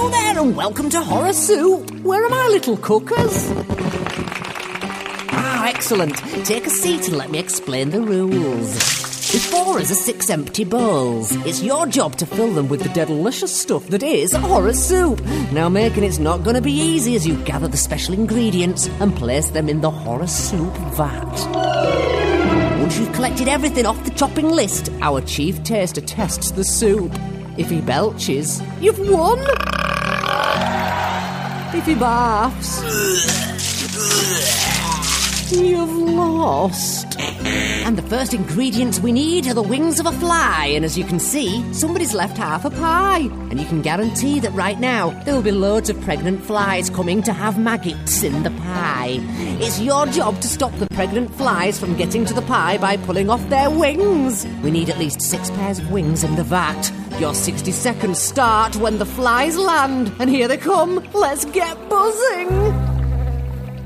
Hello there and welcome to Horror Soup. Where are my little cookers? Ah, excellent. Take a seat and let me explain the rules. Before us are 6 empty bowls. It's your job to fill them with the delicious stuff that is Horror Soup. Now, making it's not going to be easy as you gather the special ingredients and place them in the Horror Soup vat. Once you've collected everything off the chopping list, our chief taster tests the soup. If he belches, you've won. If he barfs, you've lost. And the first ingredients we need are the wings of a fly. And as you can see, somebody's left half a pie. And you can guarantee that right now there will be loads of pregnant flies coming to have maggots in the pie. It's your job to stop the pregnant flies from getting to the pie by pulling off their wings. We need at least 6 pairs of wings in the vat. Your 60 seconds start when the flies land. And here they come. Let's get buzzing.